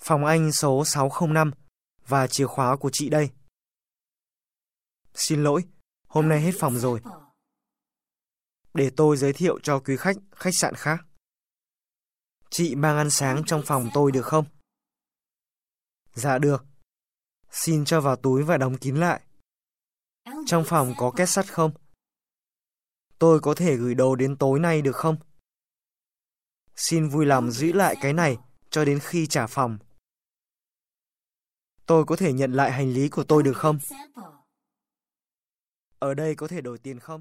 Phòng anh số 605 và chìa khóa của chị đây. Xin lỗi, hôm nay hết phòng rồi. Để tôi giới thiệu cho quý khách khách sạn khác. Chị mang ăn sáng trong phòng tôi được không? Dạ được. Xin cho vào túi và đóng kín lại. Trong phòng có két sắt không? Tôi có thể gửi đồ đến tối nay được không? Xin vui lòng giữ lại cái này cho đến khi trả phòng. Tôi có thể nhận lại hành lý của tôi được không? Ở đây có thể đổi tiền không?